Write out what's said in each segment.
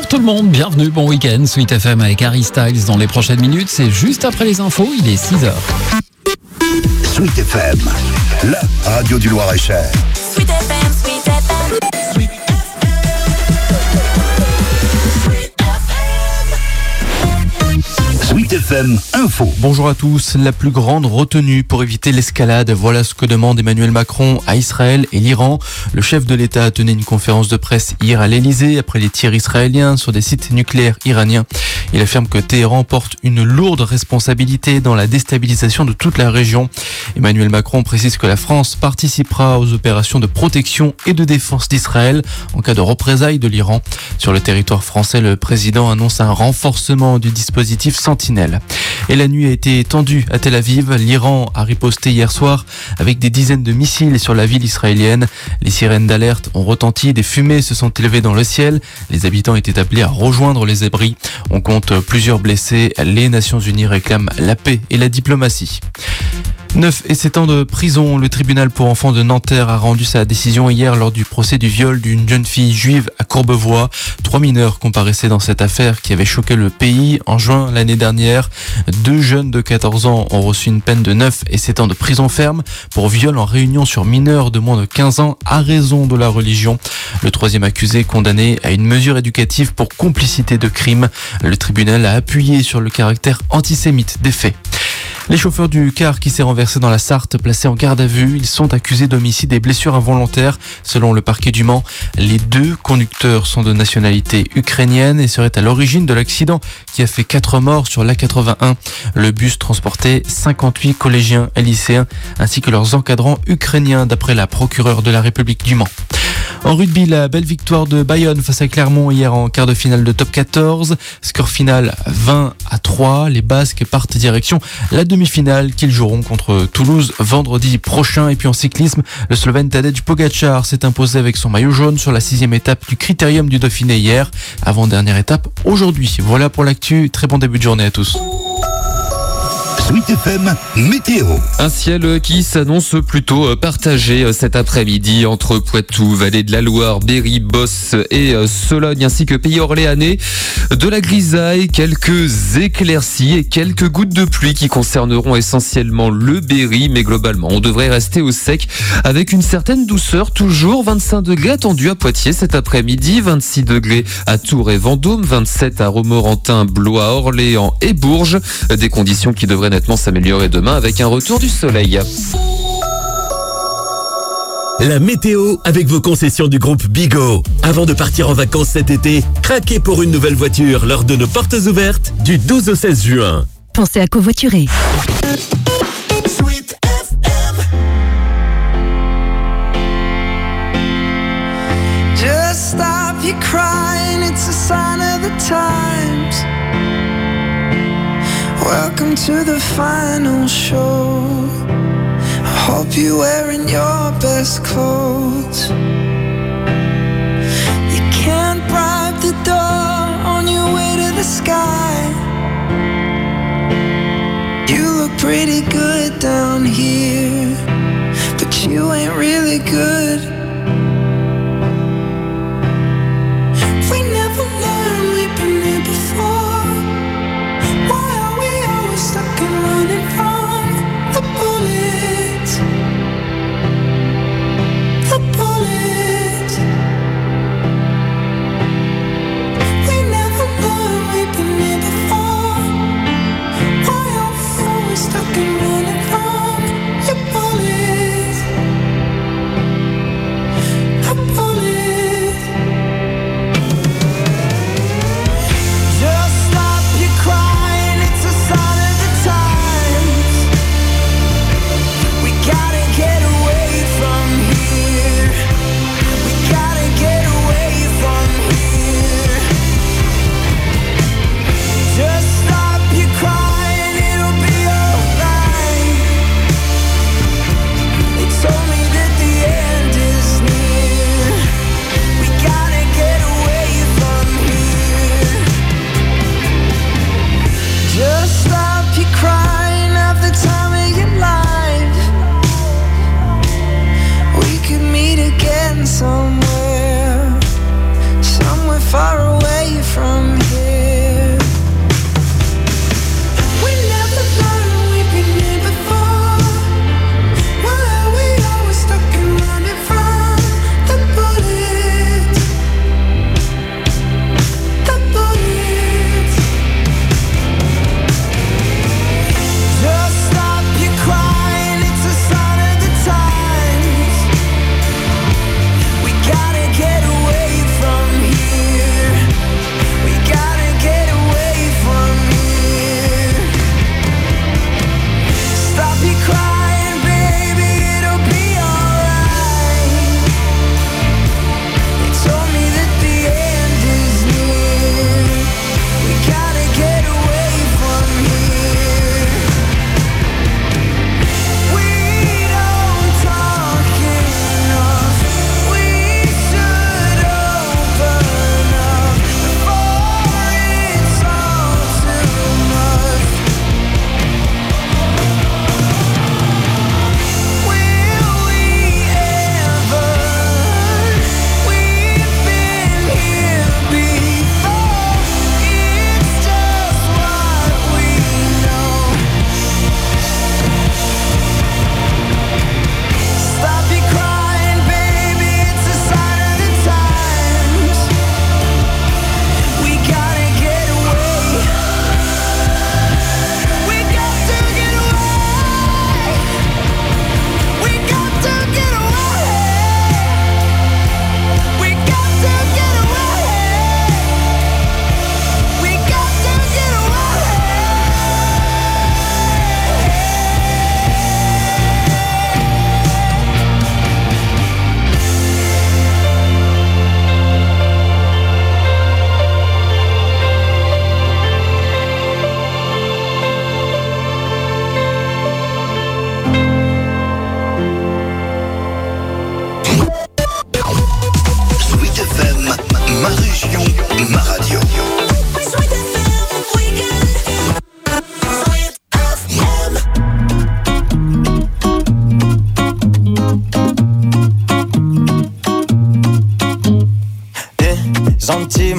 tout le monde, bienvenue, bon week-end, Sweet FM avec Harry Styles dans les prochaines minutes, c'est juste après les infos, il est 6h. Sweet FM, la radio du Loir-et-Cher. Sweet FM, Sweet FM, Sweet Sweet FM Info. Bonjour à tous. La plus grande retenue pour éviter l'escalade, voilà ce que demande Emmanuel Macron à Israël et l'Iran. Le chef de l'État a tenu une conférence de presse hier à l'Elysée après les tirs israéliens sur des sites nucléaires iraniens. Il affirme que Téhéran porte une lourde responsabilité dans la déstabilisation de toute la région. Emmanuel Macron précise que la France participera aux opérations de protection et de défense d'Israël en cas de représailles de l'Iran. Sur le territoire français, le président annonce un renforcement du dispositif Sentinelle. Et la nuit a été tendue à Tel Aviv. L'Iran a riposté hier soir avec des dizaines de missiles sur la ville israélienne. Les sirènes d'alerte ont retenti, des fumées se sont élevées dans le ciel. Les habitants étaient appelés à rejoindre les abris. On compte plusieurs blessés. Les Nations Unies réclament la paix et la diplomatie. 9 et 7 ans de prison. Le tribunal pour enfants de Nanterre a rendu sa décision hier lors du procès du viol d'une jeune fille juive à Courbevoie. 3 mineurs comparaissaient dans cette affaire qui avait choqué le pays en juin l'année dernière. 2 jeunes de 14 ans ont reçu une peine de 9 et 7 ans de prison ferme pour viol en réunion sur mineurs de moins de 15 ans à raison de la religion. Le troisième accusé condamné à une mesure éducative pour complicité de crime. Le tribunal a appuyé sur le caractère antisémite des faits. Les chauffeurs du car qui s'est renversé dans la Sarthe, placés en garde à vue, ils sont accusés d'homicide et blessures involontaires. Selon le parquet du Mans, les 2 conducteurs sont de nationalité ukrainienne et seraient à l'origine de l'accident qui a fait 4 morts sur l'A81. Le bus transportait 58 collégiens et lycéens ainsi que leurs encadrants ukrainiens d'après la procureure de la République du Mans. En rugby, la belle victoire de Bayonne face à Clermont hier en quart de finale de top 14. Score final 20-3. Les Basques partent direction la demi-finale qu'ils joueront contre Toulouse vendredi prochain. Et puis en cyclisme, le Slovène Tadej Pogačar s'est imposé avec son maillot jaune sur la 6e étape du Critérium du Dauphiné hier. Avant-dernière étape aujourd'hui. Voilà pour l'actu. Très bon début de journée à tous. Sweet FM Météo. Un ciel qui s'annonce plutôt partagé cet après-midi entre Poitou, Vallée de la Loire, Berry, Beauce et Sologne ainsi que Pays Orléanais. De la grisaille, quelques éclaircies et quelques gouttes de pluie qui concerneront essentiellement le Berry, mais globalement on devrait rester au sec avec une certaine douceur. Toujours 25 degrés attendus à Poitiers cet après-midi, 26 degrés à Tours et Vendôme, 27 à Romorantin, Blois, Orléans et Bourges. Des conditions qui devraient nettement s'améliorer demain avec un retour du soleil. La météo avec vos concessions du groupe Bigot. Avant de partir en vacances cet été, craquez pour une nouvelle voiture lors de nos portes ouvertes du 12 au 16 juin. Pensez à covoiturer. Sweet FM. Just stop your crying, it's a sign of the times. Welcome to the final show. I hope you're wearing your best clothes. You can't bribe the door on your way to the sky. You look pretty good down here, but you ain't really good. We never learned, we've been here before. Why are we always stuck and running from the bullets? The bullets. We never learned, we've been here before. Why are we always stuck and running from your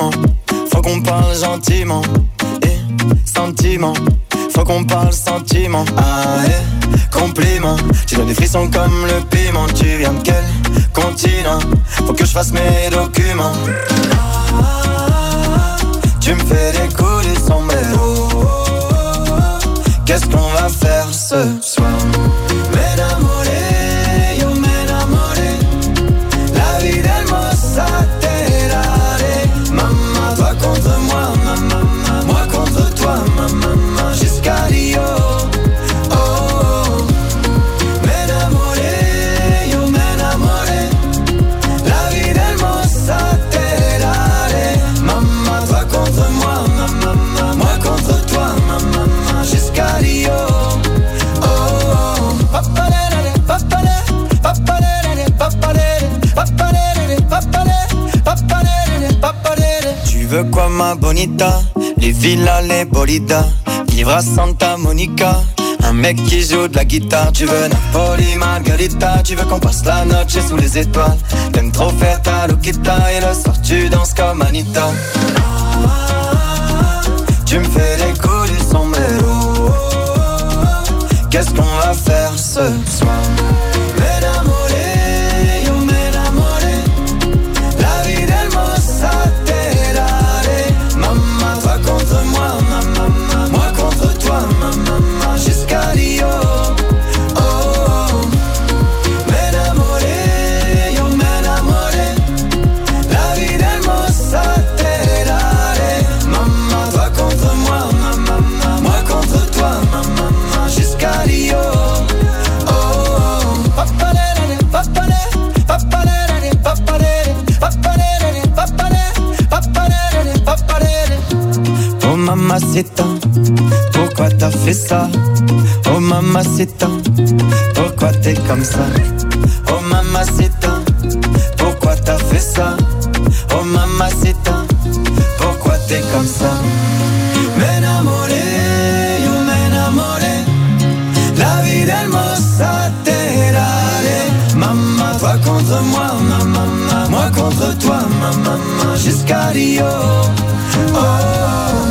sentiment, faut qu'on parle gentiment. Sentiment, faut qu'on parle sentiment. Ah compliment, tu donnes des frissons comme le piment. Tu viens de quel continent? Faut que je fasse mes documents. Tu me fais décoller le sombrero. Qu'est-ce qu'on va faire ce soir? M'enamoré, yo m'enamoré. La vie d'hermosa terare. Maman, toi contre moi, maman. Moi contre toi, maman, jusqu'à Rio. Oh, oh. M'enamoré, yo m'enamoré. La vie d'hermosa terare. Maman, toi contre moi, maman. Moi contre toi, maman, jusqu'à Rio. Oh, oh. Papalere, papalere, papalere, papalere, papalere, papalere, papalere, papalere. Tu veux quoi, ma bonita? Les villas, les bolidas, vivre à Santa Monica. Un mec qui joue de la guitare. Tu veux Napoli, Margarita. Tu veux qu'on passe la noche sous les étoiles. T'aimes trop faire ta loquita. Et le soir tu danses comme Anita. Tu me fais décoller le sombrero. Qu'est-ce qu'on va faire ce soir? M'enamoré, yo m'enamoré. La vie d'hermosa terare. Maman, toi contre moi, maman. Moi contre toi, maman. Jusqu'à Rio. Oh, oh. M'enamoré, yo m'enamoré. La vie d'hermosa terare. Maman, toi contre moi, maman. Moi contre toi, maman. Jusqu'à Rio. Oh, oh. Papalere, papalere, papalere, papalere, papalere, papalere, papalere, papalere. Oh mamacita, pourquoi t'as fait ça? Oh mamacita, pourquoi t'es comme ça? Oh mamacita, pourquoi t'as fait ça? Oh mamacita, pourquoi t'es comme ça? M'enamoré, yo m'enamoré. La vie d'hermosa terare. Maman, toi contre moi, maman. Moi contre toi, maman. Jusqu'à Rio. Oh, oh.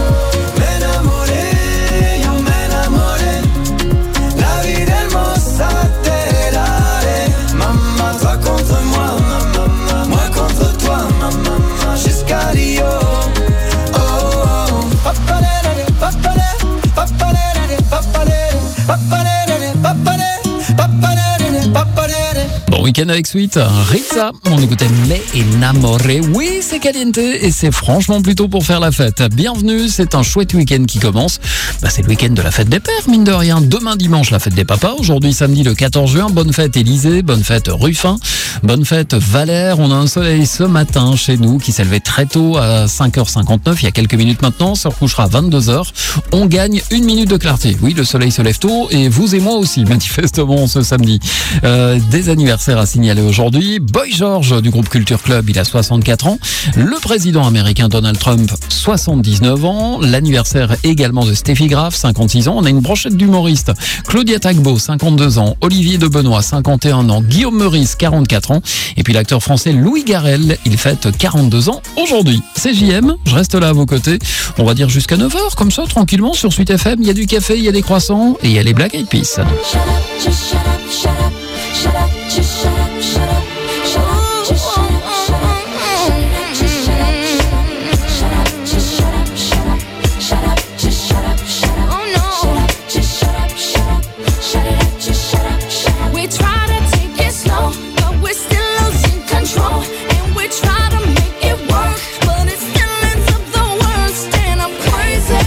M'enamoré, yo m'enamoré. La vie d'hermosa terare. Maman, toi contre moi, maman. Moi contre toi, maman. Jusqu'à Rio. Oh, oh. Papalere, papalere, papalere, papalere, papalere, papalere, papalere, papalere. Bon week-end avec Sweet, Rizza, on écoutait Mais Enamoré. Oui, c'est caliente et c'est franchement plutôt pour faire la fête. Bienvenue, c'est un chouette week-end qui commence. C'est le week-end de la fête des pères, mine de rien. Demain dimanche, la fête des papas. Aujourd'hui samedi le 14 juin, bonne fête Élysée, bonne fête Ruffin, bonne fête Valère. On a un soleil ce matin chez nous qui s'est levé très tôt à 5h59, il y a quelques minutes maintenant, se recouchera à 22h. On gagne 1 minute de clarté. Oui, le soleil se lève tôt et vous et moi aussi, manifestement, ce samedi. Des anniversaires à signaler aujourd'hui. Boy George du groupe Culture Club, il a 64 ans. Le président américain Donald Trump, 79 ans. L'anniversaire également de Steffi Graf, 56 ans. On a une brochette d'humoristes. Claudia Tagbo, 52 ans. Olivier de Benoît, 51 ans. Guillaume Meurice, 44 ans. Et puis l'acteur français Louis Garrel, il fête 42 ans aujourd'hui. C'est JM, je reste là à vos côtés. On va dire jusqu'à 9h, comme ça, tranquillement, sur Sweet FM. Il y a du café, il y a des croissants et il y a les Black Eyed Peas. Shut up, just shut up, shut up, shut up, just shut up, shut up, shut up, just shut up, shut up, just shut up, just shut up, shut up, shut up, just shut up, shut up, oh no, just shut up, shut up, shut it up, just shut up, shut up. We try to take it slow, but we're still losing control, and we try to make it work, but it still ends up the worst, and I'm crazy.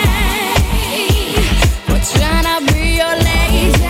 We're trying to be your lady.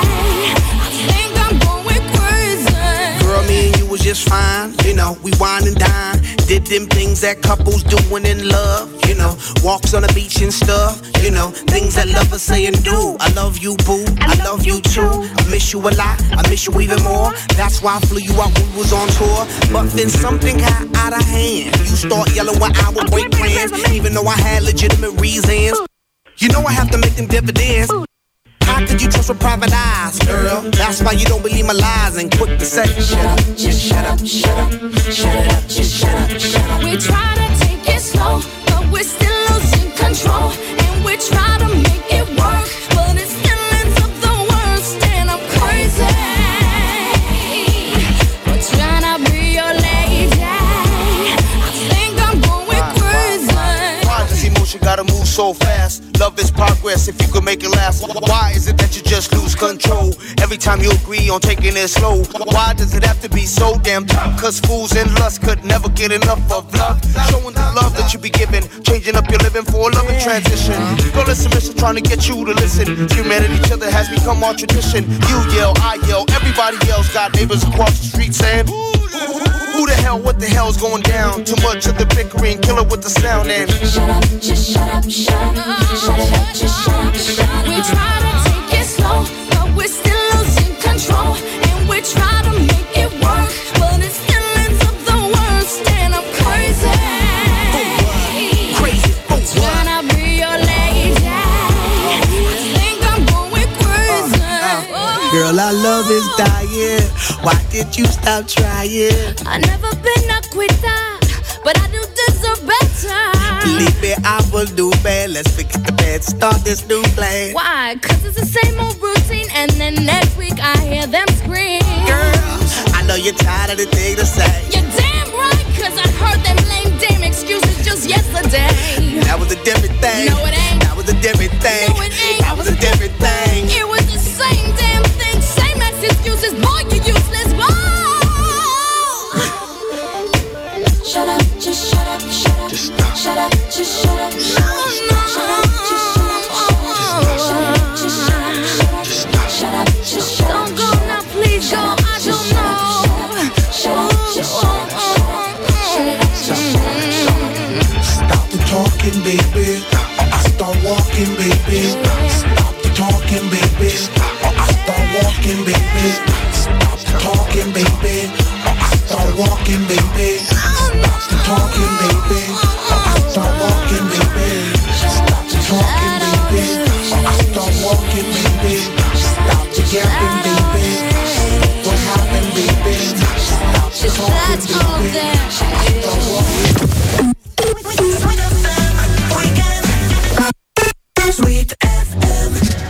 Just fine, you know, we wine and dine. Did them things that couples doing in love, you know, walks on the beach and stuff, you know, things that lovers say and do. I love you, boo, I love you too. I miss you a lot, I miss you even more. That's why I flew you out when we was on tour. But then something got out of hand. You start yelling when I would break plans, even though I had legitimate reasons. You know I have to make them dividends. How could you trust with private eyes, girl? That's why you don't believe my lies and quick to say, shut up, just shut up, shut up, shut it up, just shut up, shut up. We try to take it slow, but we're still losing control. And we try to make it work, but it still ends up the worst. And I'm crazy. We're trying to be your lady. I think I'm going crazy. Why does emotion gotta move so fast? Love is progress if you could make it last. Why is it that you just lose control every time you agree on taking it slow? Why does it have to be so damn tough? Cause fools and lust could never get enough of love. Showing the love that you be giving, changing up your living for a loving transition. Girl, it's submission trying to get you to listen. Screaming at each other has become our tradition. You yell, I yell, everybody yells. Got neighbors across the street saying, who the hell, what the hell's going down? Too much of the bickering, kill it with the sound and Shut up, just shut up, shut up, shut it up, just shut up, shut up. We try to take it slow, but we're still losing control. And we try to make it work, but it still ends up the worst. And I'm crazy. crazy. Trying to be your lady. I think I'm going crazy. Girl, our love is dying. Why did you stop trying? I've never been a quitter, but I do deserve better. Believe me, I will do bad. Let's forget the bad, start this new plan. Why? Cause it's the same old routine, and then next week I hear them scream. Girl, I know you're tired of the thing to say. You're damn right, cause I heard them lame damn excuses just yesterday. That was a different thing. No, it ain't. That was a different thing. No, it ain't. That was a different thing. It was the same damn thing, same ass excuses. Boy, you useless, boy. Shut up, just shut up, shut up. Just stop. Shut up, just shut up, shut up. Shut up, just shut up, shut up. Just shut up, just shut up. Shut up, just shut up. Don't go now, please go. I don't know. Shut up, just shut up, shut up. Stop the talking, baby. I start walking, baby. Stop the talking, baby. I start walking, baby. Stop the talking, baby. I start walking, baby. Stop the talking, baby. I start walking, baby. Stop the talking, baby. I start walking, baby. Stop the yapping, baby. What happened, baby? Stop the talking, baby. Start walking. Sweet FM.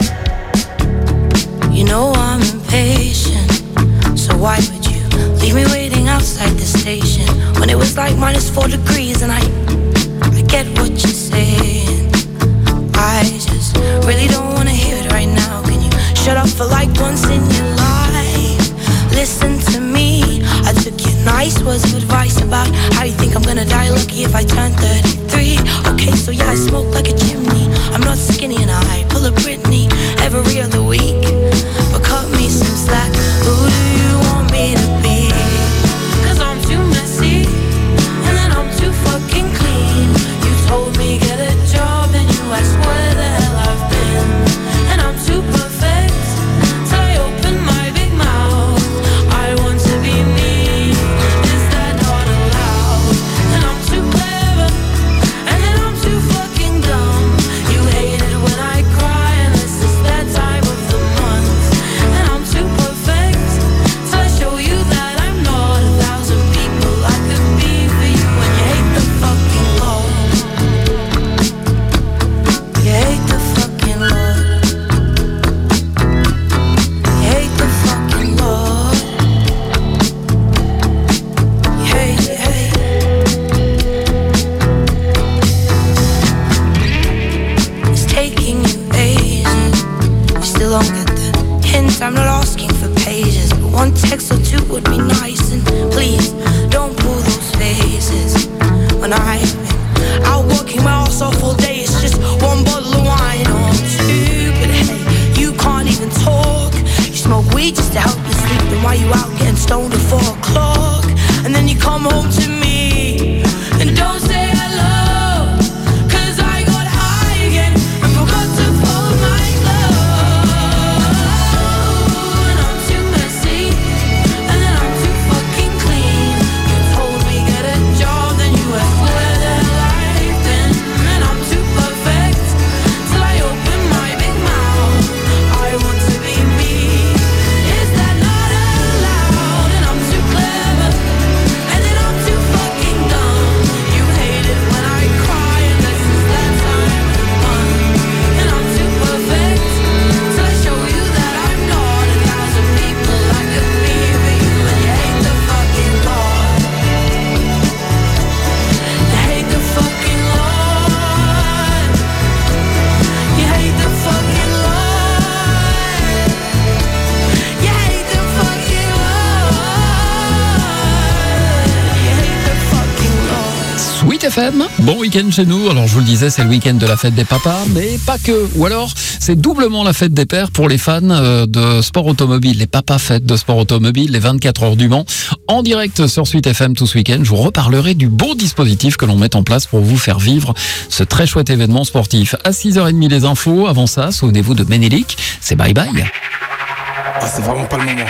You know I'm impatient, so why would you leave me waiting outside the station when it was like -4 degrees? And I get what you're saying. I just really don't wanna hear it right now. Can you shut up for like once in your life? Listen to me. I took your nice words of advice about how you think I'm gonna die lucky if I turn 33. Okay, so yeah, I smoke like a chimney. I'm not skinny and I pull a Britney every other week. But cut me some slack. Who do you want me to be? 'Cause I'm too messy and then I'm too fucking clean. You told me get a job and you asked where the hell I've been. And I'm too perfect till I open my big mouth. I want to be me. Is that not allowed? And I'm too clever and then I'm too fucking dumb. You hate it when I cry and this is that time of the month. And I'm too perfect till I show you that I'm not 1,000 people I could be for you. And you hate the fucking Lord. You hate the fucking Lord. You hate the fucking Lord. You hate, you hate. It's taking you ages. You still don't get the hint. I'm not asking for pages, but one text or two would be nice. And please don't pull those faces when I've been out working my ass off all day. It's just one bottle of wine or two, but hey, you can't even talk. You smoke weed just to help you sleep. Then why you out getting stoned at 4 o'clock? And then you come home to me and don't say hello. 'Cause I got high again and forgot to fold my clothes. And I'm too messy and then I'm too fucking clean. You told me get a job, then you asked where the hell I've been. And I'm too perfect till I open my big mouth. I FM, bon week-end chez nous. Alors je vous le disais, c'est le week-end de la fête des papas, mais pas que. Ou alors, c'est doublement la fête des pères pour les fans de sport automobile. Les papas fêtes de sport automobile, les 24 heures du Mans, en direct sur Sweet FM tout ce week-end. Je vous reparlerai du beau dispositif que l'on met en place pour vous faire vivre ce très chouette événement sportif. À 6h30 les infos. Avant ça, souvenez-vous de Ménélique. C'est bye bye. Ah, c'est vraiment pas le moment.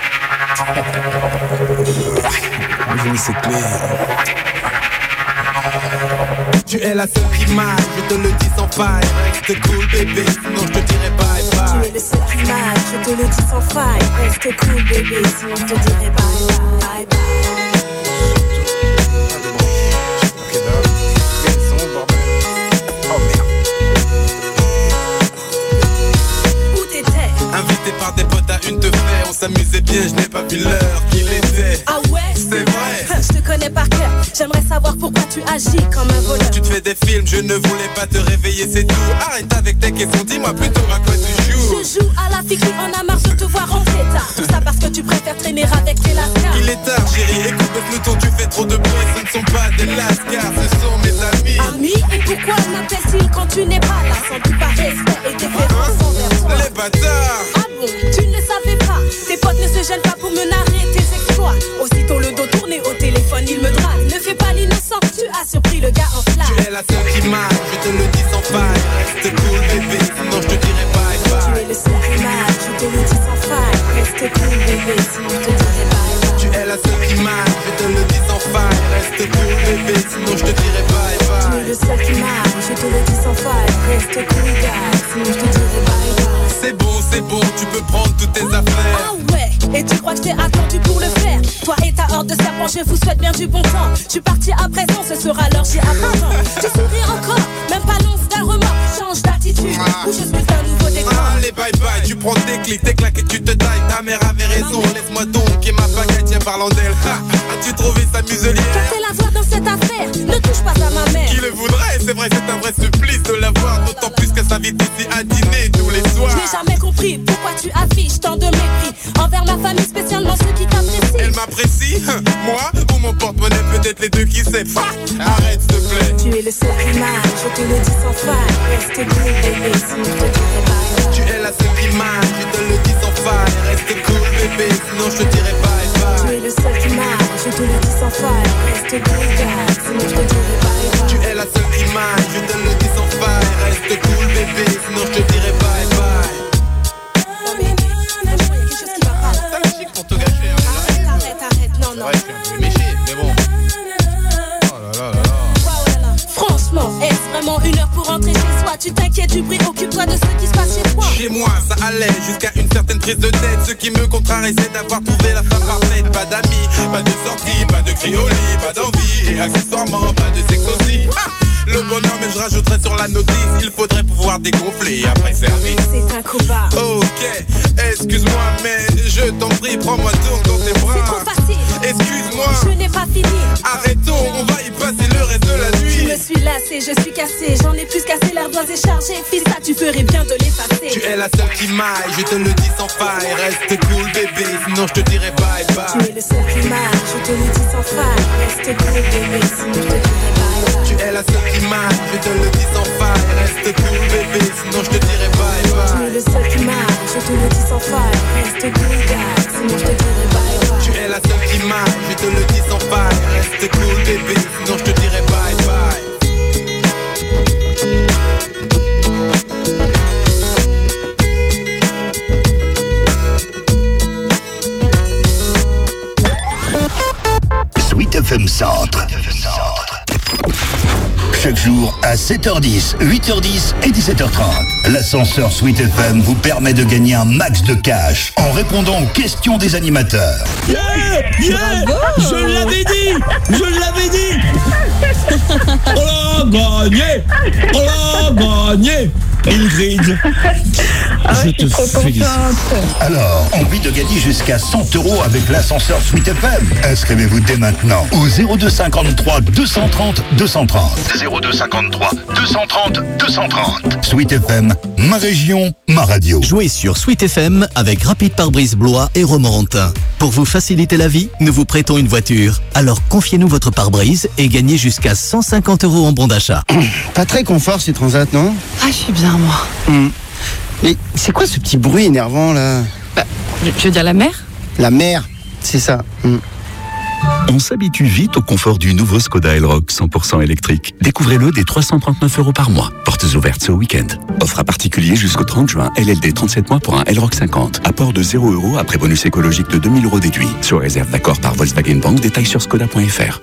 C'est clair. Tu es la seule qui m'aille, je te le dis sans faille. Reste cool bébé, sinon je te dirai bye bye. Tu es le seul qui m'aille, je te le dis sans faille. Reste cool bébé, sinon je te dirai bye bye bye. Invité par des potes à une te fait, on s'amusait bien, je n'ai pas vu l'heure qu'il était. Ah ouais? C'est vrai. Je te connais par cœur, j'aimerais savoir pourquoi tu agis comme un voleur. Tu te fais des films, je ne voulais pas te réveiller, c'est tout. Arrête avec tes questions, dis-moi plutôt à quoi tu joues. Je joue à la fille qui en a marre de te voir rentrer tard. Tout ça parce que tu préfères traîner avec tes lascars. Il est tard chérie, écoute le peloton, tu fais trop de bruit. Ce ne sont pas des lascars, ce sont mes amis. Amis? Et pourquoi m'appellent-ils quand tu n'es pas là? Sans doute par respect et déférence envers toi. Les bâtards. Ah bon, tu ne le savais pas. Tes potes ne se gênent pas pour me narrer tes exploits. Aussitôt le dos tourné au téléphone, il me drague. Ne fais pas l'innocent, tu as surpris le gars en flamme. Tu es la seule qui m'aille, je te le dis sans faille. Reste cool bébé, sinon je te dirai bye bye. Tu es le seul qui m'aille, je te le dis sans faille. Reste cool bébé, sinon je te dirai bye bye. Tu es la seule qui m'aille, je te le dis sans faille. Reste cool bébé, sinon je te dirai bye bye. Tu es le seul qui m'aille, je te le dis sans faille. Reste cool gars, sinon je te dirai bye bye. C'est bon, tu peux prendre toutes tes affaires. Ah ouais, et tu crois que je t'ai attendu pour le faire? Toi et ta horde de serpents, je vous souhaite bien du bon temps. Je suis parti à présent, ce sera l'heure, j'y attends. Tu souris encore, même pas l'once d'un remords. Change d'attitude, ou je suis un nouveau décor. Allez bye bye, tu prends tes clics, tes claques et tu te tailles. Ta mère avait raison, laisse-moi donc. Et ma baguette, tiens parlant d'elle. As-tu trouvé sa muselière? Qu'a fait la voix dans cette affaire? Ne touche pas à ma mère. Qui le voudrait? C'est vrai, c'est un vrai supplice de la voir. D'autant plus qu'elle s'invite ici à dîner tous les soirs. Je n'ai jamais compris pourquoi tu affiches tant de mépris envers ma famille, spécialement ceux qui t'apprécient. Elle m'apprécie? Moi? Ou mon porte-monnaie, peut-être les deux, qui sait? Arrête s'il te plaît. Tu es le seul qui m'aille, je te le dis sans faille. Reste cool bébé, sinon je te dirai bye bye. Tu es la seule qui m'aille, je te le dis sans faille. Reste cool bébé, sinon je te dirai bye bye. Tu es le seul qui m'aille, je te le dis sans faille. Reste cool gars, sinon je te dirai bye bye. Tu es la seule qui m'aille, je te le dis sans faille. Reste cool bébé, sinon je te dirai bye bye. Pour te gâcher, arrête, non. Ouais, je suis un peu méché, mais bon. Oh là là. Franchement, est-ce vraiment une heure pour rentrer chez soi? Tu t'inquiètes du bruit, occupe-toi de ce qui se passe chez toi. Chez moi, ça allait jusqu'à une certaine prise de tête. Ce qui me contrarie, c'est d'avoir trouvé la femme parfaite. Pas d'amis, pas de sortie, pas de cri au lit, pas d'envie. Et accessoirement, pas de sexe aussi. Le bonheur, mais je rajouterais sur la notice. Il faudrait pouvoir dégonfler après service. C'est un combat. Ok, excuse-moi, mais je t'en prie, prends-moi donc dans tes bras. C'est trop facile. Excuse-moi. Je n'ai pas fini. Arrêtons, on va y passer le reste de la nuit. Je me suis lassée, je suis cassée. J'en ai plus cassé, l'ardoise est chargée. Fils, ça tu ferais bien de l'effacer. Tu es la seule qui m'aille, je te le dis sans faille. Reste cool bébé, sinon je te dirai bye bye. Tu es le seul qui m'aille, je te le dis sans faille. Reste cool bébé, sinon je te dirai bye bye. Tu es la seule qui m'aille, je te le dis sans faille. Reste cool bébé, sinon je te dirai bye bye. Tu es le seul qui m'aille, je te le dis sans faille. Reste cool gars, sinon je te dirai bye bye. Tu es la seule qui m'aille, je te le dis sans faille. Reste cool bébé, sinon je te dirai bye bye. Sweet FM Centre. Chaque jour à 7h10, 8h10 et 17h30. L'ascenseur Sweet FM vous permet de gagner un max de cash en répondant aux questions des animateurs. Je l'avais dit On l'a gagné Ingrid. Je te félicite. Alors, envie de gagner jusqu'à 100 € avec l'ascenseur Sweet FM? Inscrivez-vous dès maintenant au 02 53 230 230. 02 53 230 230. Sweet FM, ma région, ma radio. Jouez sur Sweet FM avec Rapide Pare-Brise Blois et Romorantin. Pour vous faciliter la vie, nous vous prêtons une voiture. Alors confiez-nous votre pare-brise et gagnez jusqu'à 150 € en bon d'achat. Pas très confort ces transats, non? Ah, je suis bien, moi. Mais c'est quoi ce petit bruit énervant là? Je veux dire la mer? La mer, c'est ça. On s'habitue vite au confort du nouveau Skoda Elroq 100% électrique. Découvrez-le dès 339 € par mois. Portes ouvertes ce week-end. Offre à particulier jusqu'au 30 juin. LLD 37 mois pour un Elroq 50. Apport de 0 € après bonus écologique de 2000 € déduit. Sur réserve d'accord par Volkswagen Bank. Détails sur skoda.fr.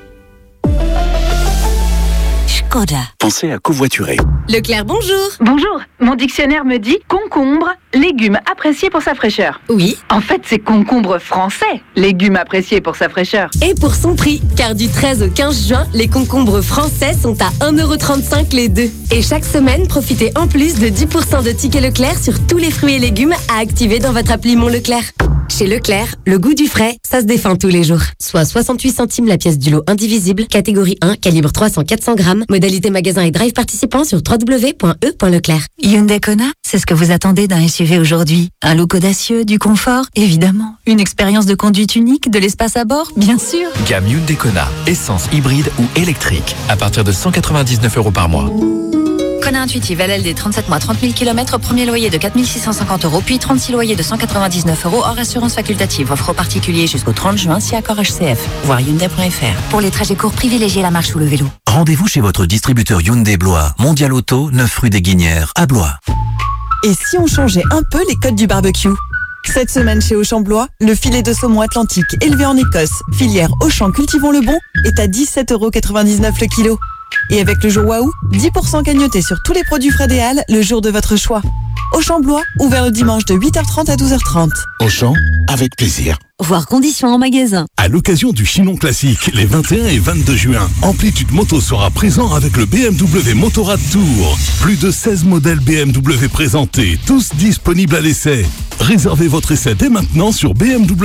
Skoda. Pensez à covoiturer. Leclerc, bonjour. Bonjour. Mon dictionnaire me dit concombre, légume apprécié pour sa fraîcheur. Oui. En fait, c'est concombre français, légume apprécié pour sa fraîcheur. Et pour son prix, car du 13 au 15 juin, les concombres français sont à 1,35 € les deux. Et chaque semaine, profitez en plus de 10% de tickets Leclerc sur tous les fruits et légumes à activer dans votre appli Mon Leclerc. Chez Leclerc, le goût du frais, ça se défend tous les jours. Soit 68 centimes la pièce du lot indivisible, catégorie 1, calibre 300-400 grammes, modalité magasin et drive participant sur www.e.leclerc. Hyundai Kona, c'est ce que vous attendez d'un SUV aujourd'hui. Un look audacieux, du confort, évidemment. Une expérience de conduite unique, de l'espace à bord, bien sûr. Gamme Hyundai Kona, essence, hybride ou électrique, à partir de 199 € par mois. Kona Intuitive, LLD 37 mois, 30 000 km, premier loyer de 4 650 €, puis 36 loyers de 199 € hors assurance facultative. Offre aux particuliers jusqu'au 30 juin, si accord HCF. Voir Hyundai.fr. Pour les trajets courts, privilégiez la marche ou le vélo. Rendez-vous chez votre distributeur Hyundai Blois, Mondial Auto, 9 rue des Guinières, à Blois. Et si on changeait un peu les codes du barbecue? Cette semaine chez Auchan Blois, le filet de saumon atlantique élevé en Écosse, filière Auchan Cultivons le Bon, est à 17,99 € le kilo. Et avec le jour Waouh, 10% cagnoté sur tous les produits Fred et Halles le jour de votre choix. Auchan Blois, ouvert le dimanche de 8h30 à 12h30. Auchan, avec plaisir. Voir conditions en magasin. À l'occasion du Chinon Classique, les 21 et 22 juin, Amplitude Moto sera présent avec le BMW Motorrad Tour. Plus de 16 modèles BMW présentés, tous disponibles à l'essai. Réservez votre essai dès maintenant sur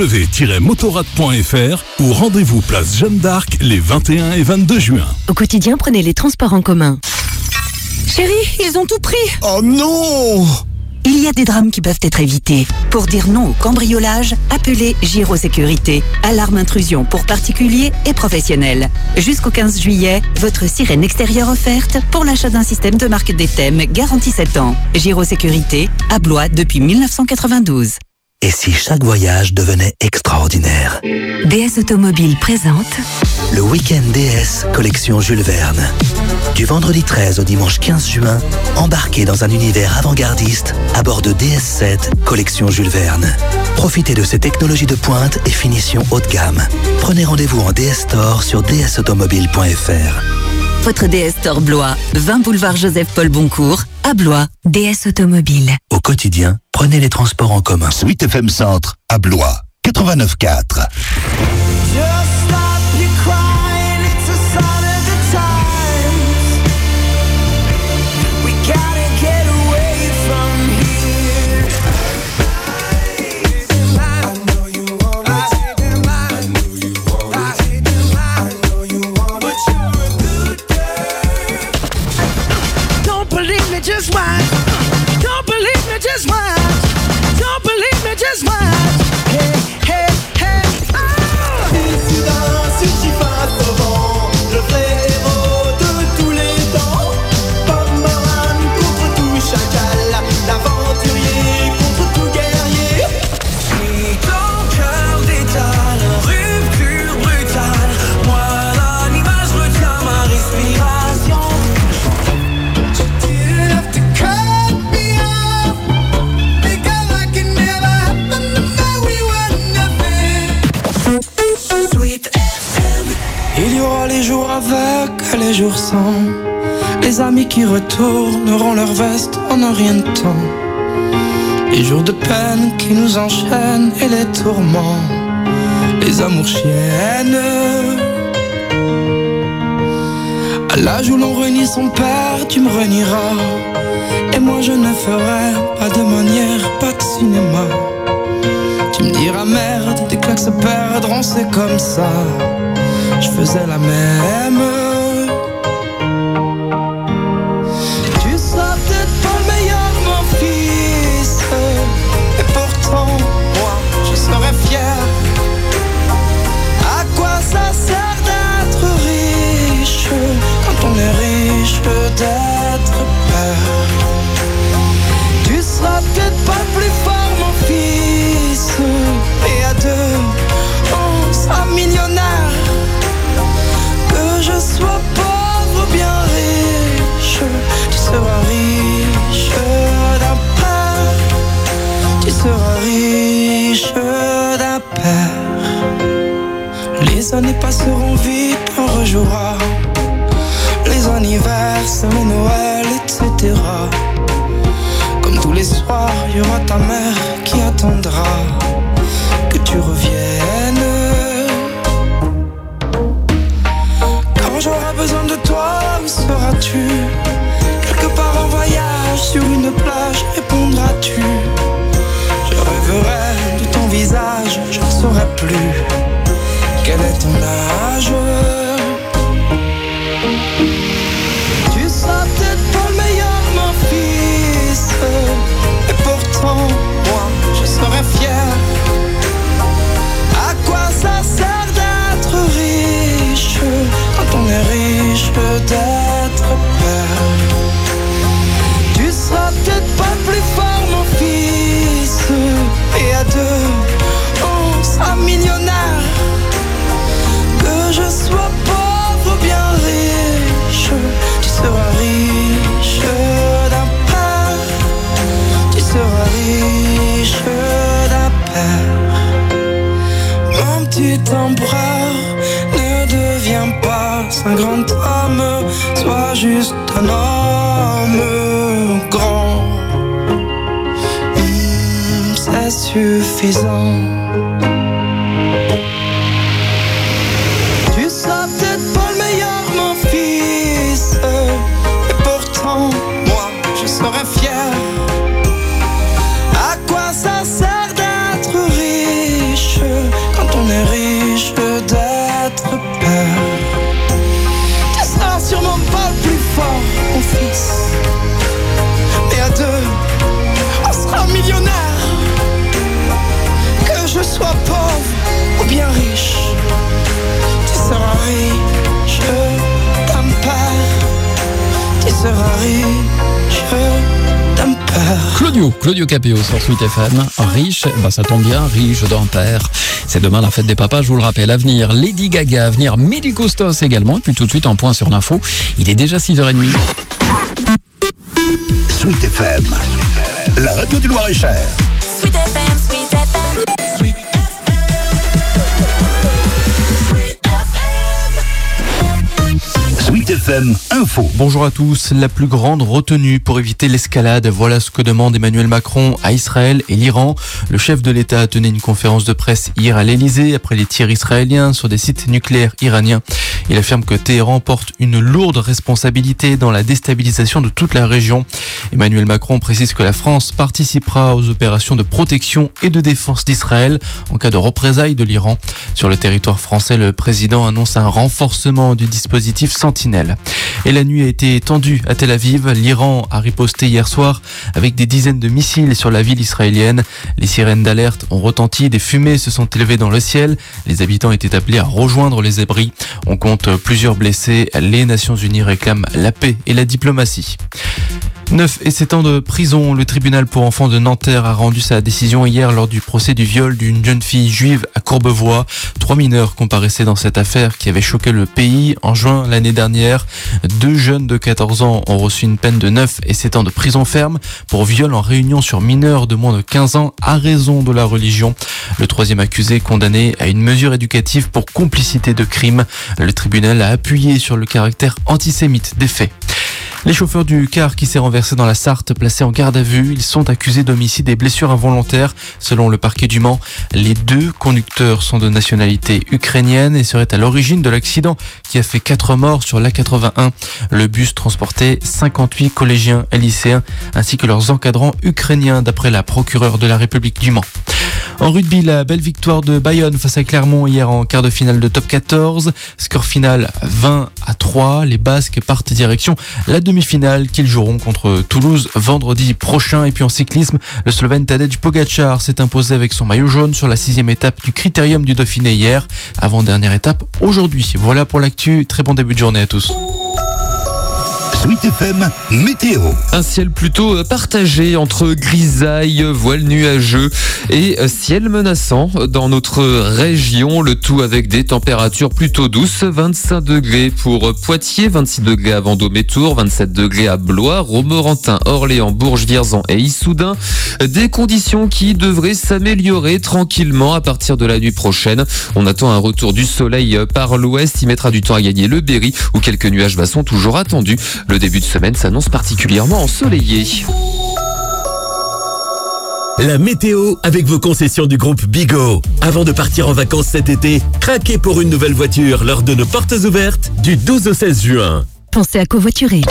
bmw-motorrad.fr ou rendez-vous place Jeanne d'Arc les 21 et 22 juin. Au quotidien, prenez les transports en commun. Chérie, ils ont tout pris. Oh non! Il y a des drames qui peuvent être évités. Pour dire non au cambriolage, appelez Giro Sécurité. Alarme intrusion pour particuliers et professionnels. Jusqu'au 15 juillet, votre sirène extérieure offerte pour l'achat d'un système de marque d'Etem garantie 7 ans. Giro Sécurité, à Blois depuis 1992. Et si chaque voyage devenait extraordinaire? DS Automobile présente le week-end DS collection Jules Verne. Du vendredi 13 au dimanche 15 juin, embarquez dans un univers avant-gardiste à bord de DS7 collection Jules Verne. Profitez de ces technologies de pointe et finitions haut de gamme. Prenez rendez-vous en DS Store sur dsautomobile.fr. Votre DS Store Blois, 20 boulevard Joseph-Paul Boncourt, à Blois. DS Automobile. Au quotidien, prenez les transports en commun. Sweet FM Centre, à Blois, 89.4. Just watch. Don't believe me, just watch. Don't believe me, just watch. Hey, hey, hey. Oh. Dissident, sushi face au vent. Le vrai héros de tous les temps. Bob Moran contre tout chacal. L'aventurier contre tout guerrier. Si ton cœur détale, rupture brutale. Moi, l'animal, je retiens ma respiration. Il y aura les jours avec et les jours sans. Les amis qui retourneront leur veste en un rien de temps. Les jours de peine qui nous enchaînent et les tourments. Les amours chiennes. À l'âge où l'on renie son père, tu me renieras. Et moi je ne ferai pas de manière, pas de cinéma. Tu me diras merde, tes claques se perdront, c'est comme ça. Je faisais la même. Tu seras peut-être pas le meilleur, mon fils, et pourtant, moi, je serais fier. À quoi ça sert d'être riche quand on est riche d'être père? Tu seras peut-être pas le plus fort, mon fils, et à deux, on sera millionnaire. Que je sois pauvre ou bien riche, tu seras riche d'un père. Tu seras riche d'un père. Les années passeront vite, on rejouera les anniversaires, les Noëls, etc. Comme tous les soirs, il y aura ta mère qui attendra que tu reviennes. Quand j'aurai besoin de toi, où seras-tu? Quelque part en voyage, sur une plage, répondras-tu? Je rêverai de ton visage, je ne saurai plus quel est ton âge. Tu seras peut-être pas le meilleur, mon fils, et pourtant, moi, je serai fier. À quoi ça sert d'être riche quand on est riche d'être père? Tu seras peut-être pas le plus fort, mon fils, et à deux, on sera millionnaire. Que je sois pauvre ou bien riche, tu seras riche d'un père. Tu seras riche d'un père. Mon petit empereur, ne deviens pas un grand homme, sois juste un homme grand. C'est suffisant. Tu seras peut-être pas le meilleur, mon fils, et pourtant, moi, je serai fier. À quoi ça sert d'être riche quand on est riche d'être père? Tu seras sûrement pas le plus fort, mon fils, mais à deux, on sera millionnaire. Que je sois pauvre ou bien riche, tu seras riche d'un père. Tu seras riche d'un père. Claudio Capéo sur Sweet FM. Riche, ça tombe bien, riche d'un père. C'est demain la fête des papas, je vous le rappelle. À venir, Lady Gaga, à venir, Midi Costos également. Et puis tout de suite, un point sur l'info. Il est déjà 6h30. Sweet FM, la radio du Loir-et-Cher. Sweet FM, Sweet FM. Sweet FM Info. Bonjour à tous. La plus grande retenue pour éviter l'escalade, voilà ce que demande Emmanuel Macron à Israël et l'Iran. Le chef de l'État tenait une conférence de presse hier à l'Elysée après les tirs israéliens sur des sites nucléaires iraniens. Il affirme que Téhéran porte une lourde responsabilité dans la déstabilisation de toute la région. Emmanuel Macron précise que la France participera aux opérations de protection et de défense d'Israël en cas de représailles de l'Iran. Sur le territoire français, le président annonce un renforcement du dispositif Sentinelle. Et la nuit a été tendue à Tel Aviv. L'Iran a riposté hier soir avec des dizaines de missiles sur la ville israélienne. Les sirènes d'alerte ont retenti, des fumées se sont élevées dans le ciel. Les habitants étaient appelés à rejoindre les abris. On compte plusieurs blessés. Les Nations Unies réclament la paix et la diplomatie. 9 et 7 ans de prison. Le tribunal pour enfants de Nanterre a rendu sa décision hier lors du procès du viol d'une jeune fille juive à Courbevoie. 3 mineurs comparaissaient dans cette affaire qui avait choqué le pays en juin l'année dernière. 2 jeunes de 14 ans ont reçu une peine de 9 et 7 ans de prison ferme pour viol en réunion sur mineurs de moins de 15 ans à raison de la religion. Le troisième accusé condamné à une mesure éducative pour complicité de crime. Le tribunal a appuyé sur le caractère antisémite des faits. Les chauffeurs du car qui s'est renversé dans la Sarthe, placés en garde à vue, ils sont accusés d'homicide et blessures involontaires. Selon le parquet du Mans, les 2 conducteurs sont de nationalité ukrainienne et seraient à l'origine de l'accident qui a fait 4 morts sur l'A81. Le bus transportait 58 collégiens et lycéens ainsi que leurs encadrants ukrainiens d'après la procureure de la République du Mans. En rugby, la belle victoire de Bayonne face à Clermont hier en quart de finale de top 14. Score final 20-3. Les Basques partent direction la demi-finale qu'ils joueront contre Toulouse vendredi prochain. Et puis en cyclisme, le Slovène Tadej Pogačar s'est imposé avec son maillot jaune sur la 6e étape du Critérium du Dauphiné hier. Avant-dernière étape aujourd'hui. Voilà pour l'actu. Très bon début de journée à tous. Sweet FM météo. Un ciel plutôt partagé entre grisaille, voile nuageux et ciel menaçant dans notre région. Le tout avec des températures plutôt douces. 25 degrés pour Poitiers, 26 degrés à Vendôme et Tours, 27 degrés à Blois, Romorantin, Orléans, Bourges, Vierzon et Issoudun. Des conditions qui devraient s'améliorer tranquillement à partir de la nuit prochaine. On attend un retour du soleil par l'ouest. Il mettra du temps à gagner le Berry où quelques nuages bas sont toujours attendus. Le début de semaine s'annonce particulièrement ensoleillé. La météo avec vos concessions du groupe Bigot. Avant de partir en vacances cet été, craquez pour une nouvelle voiture lors de nos portes ouvertes du 12 au 16 juin. Pensez à covoiturer.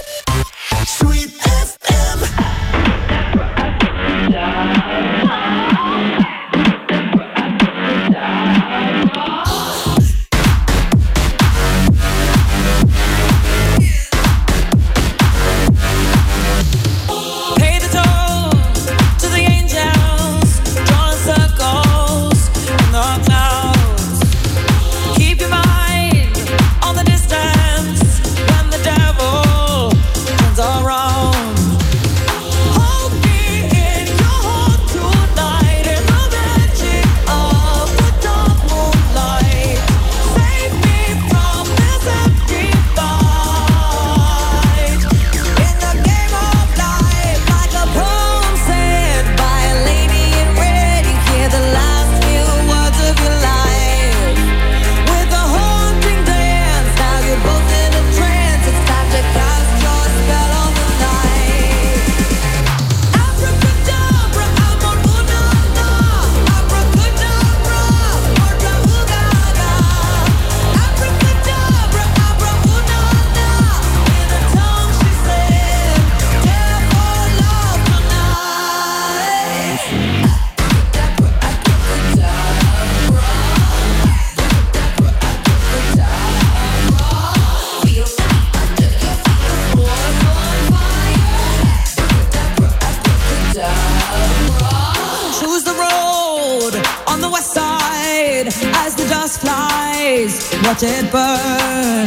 Watch it burn.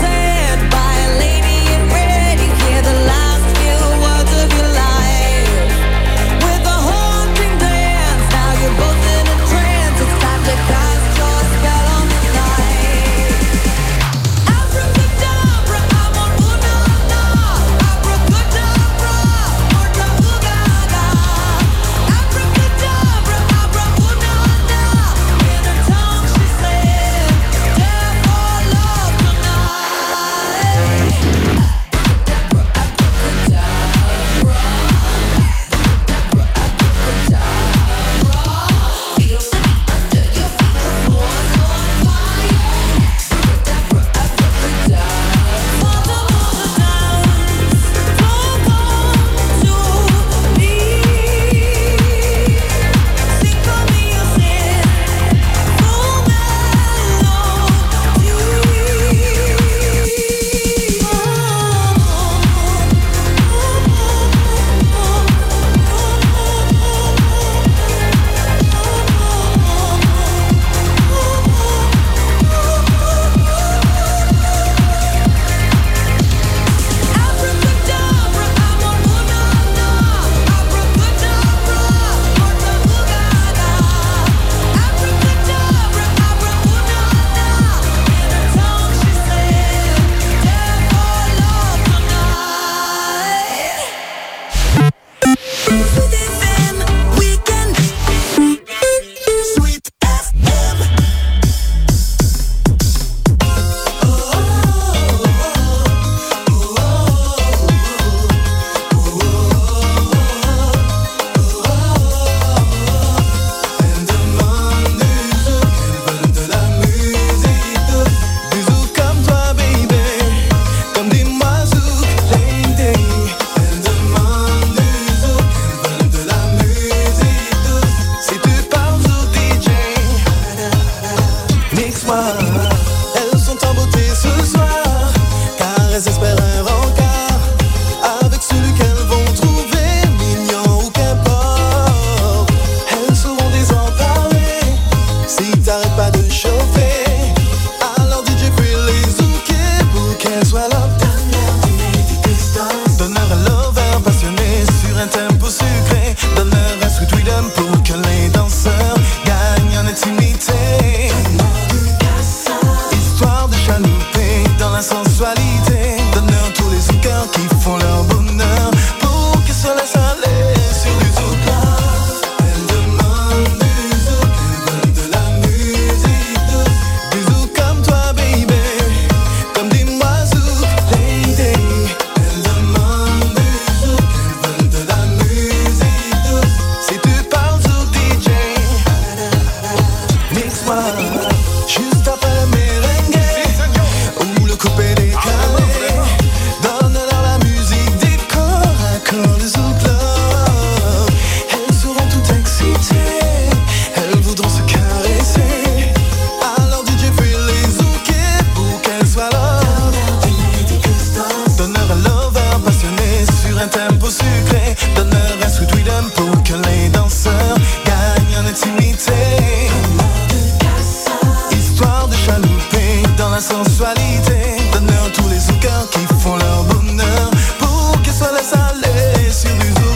By a lady in red, you hear the last few words of your life. désespèrent un rencard avec celui qu'elles vont trouver mignon ou qu'importe. Elles seront désemparées si t'arrêtes pas de chauffer. Alors DJ puis les zoukés pour qu'elles soient là. Donne-leur un lover passionné sur un tempo sucré. Donne-leur un sweet rhythm pour que les danseurs gagnent en intimité. Histoire de chalouper dans la sensualité. Donne-leur tous les zoukers qui font leur bonheur pour qu'ils se laissent aller sur du zouk. Elles demandent du zouk, elles veulent de la musique douce. Du zouk comme toi baby, comme dis-moi zouk lady. Elles demandent du zouk, elles veulent de la musique douce. Si tu parles zouk DJ, mix-moi juste après le merengue ou le coupé décalé. Donne-leur la musique des corps à corps, le zouk love. Elles seront toutes excitées, elles voudront se caresser. Alors DJ puis les zoukés pour qu'elles soient là. Donne-leur un lover passionné sur un tempo sucré. Donne-leur un sweet rhythm pour que les danseurs gagnent en intimité. Histoire de chalouper dans la sensualité. Donne-leur tous les zoukers qui font leur bonheur pour qu'ils se laissent aller sur du zouk.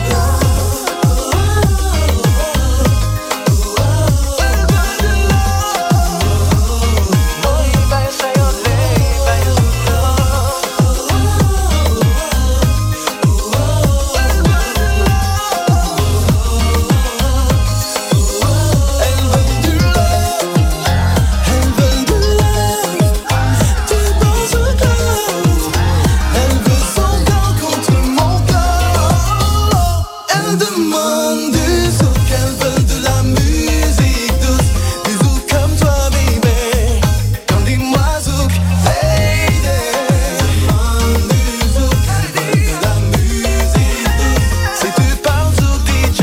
Elles demandent du zouk, elles veulent de la musique douce. Du zouk comme toi baby, comme dis-moi zouk lady. Elles demandent du zouk, elles veulent de la musique douce. Si tu parles zouk DJ,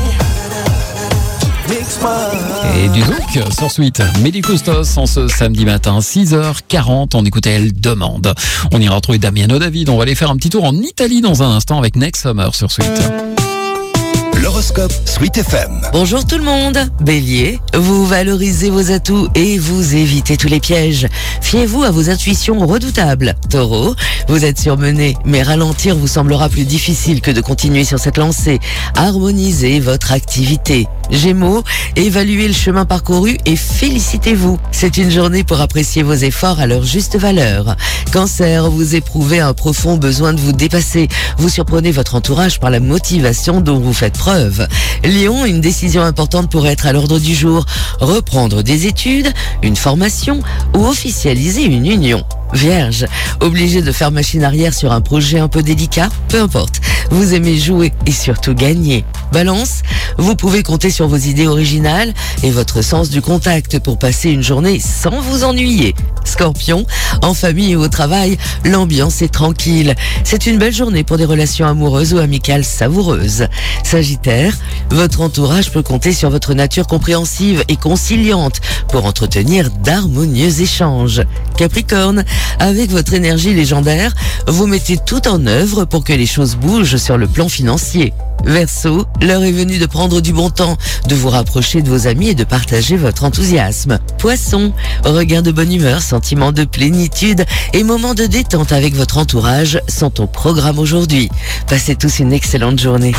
mix-moi. Et du zouk sur Suite. Mehdi Costos en ce samedi matin, 6h40. On écoutait Elle Demande. On ira retrouver Damiano David. On va aller faire un petit tour en Italie dans un instant avec Next Summer sur Suite. L'horoscope Suite FM. Bonjour tout le monde. Bélier, vous valorisez vos atouts et vous évitez tous les pièges. Fiez-vous à vos intuitions redoutables. Taureau, vous êtes surmené, mais ralentir vous semblera plus difficile que de continuer sur cette lancée. Harmonisez votre activité. Gémeaux, évaluez le chemin parcouru et félicitez-vous. C'est une journée pour apprécier vos efforts à leur juste valeur. Cancer, vous éprouvez un profond besoin de vous dépasser. Vous surprenez votre entourage par la motivation dont vous faites preuve. Lion, une décision importante pourrait être à l'ordre du jour. Reprendre des études, une formation ou officialiser une union. Vierge, obligé de faire machine arrière sur un projet un peu délicat, peu importe. Vous aimez jouer et surtout gagner. Balance, vous pouvez compter sur vos idées originales et votre sens du contact pour passer une journée sans vous ennuyer. Scorpion, en famille et au travail, l'ambiance est tranquille. C'est une belle journée pour des relations amoureuses ou amicales savoureuses. Sagittaire, votre entourage peut compter sur votre nature compréhensive et conciliante pour entretenir d'harmonieux échanges. Capricorne, avec votre énergie légendaire, vous mettez tout en œuvre pour que les choses bougent sur le plan financier. Verseau, l'heure est venue de prendre du bon temps, de vous rapprocher de vos amis et de partager votre enthousiasme. Poisson, regain de bonne humeur, sentiment de plénitude et moments de détente avec votre entourage sont au programme aujourd'hui. Passez tous une excellente journée.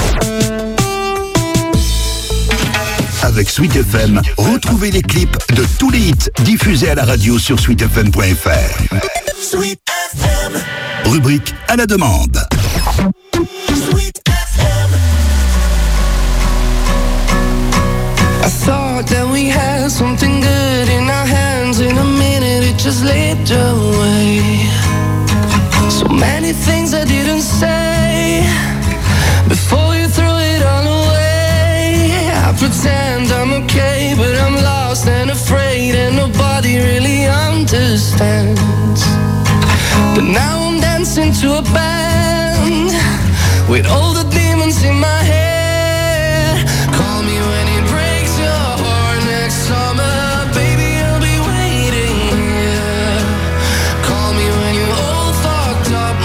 Avec Suite FM, retrouvez les clips de tous les hits diffusés à la radio sur sweetfm.fr. Suite FM. Rubrique à la demande. Suite FM. I thought that we had something good in our hands. In a minute it just slipped away. So many things I didn't say before you threw it all away. I pretend I'm okay, but I'm lost and afraid, and nobody really understands. But now I'm dancing to a band with all the demons in my head. Call me when it breaks your heart next summer, baby, I'll be waiting, yeah. Call me when you're all fucked up,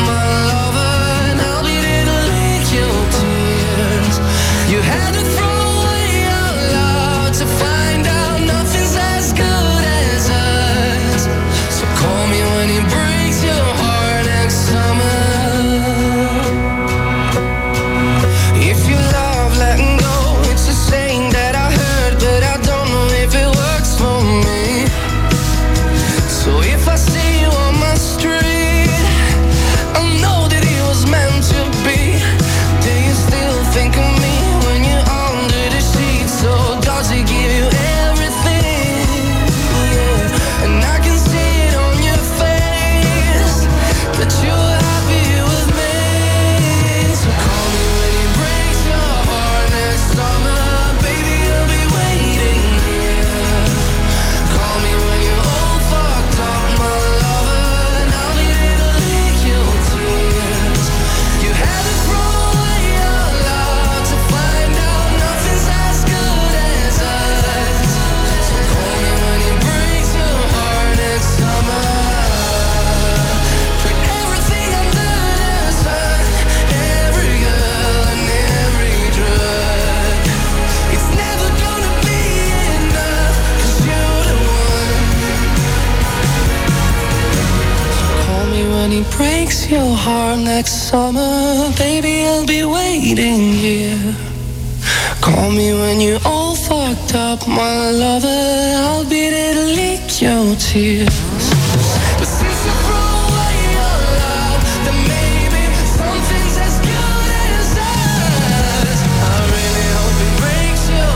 your heart next summer. Baby, I'll be waiting here. Call me when you're all fucked up, my lover. I'll be there to lick your tears. But since you throw away your love, then maybe something's as good as us. I really hope it breaks your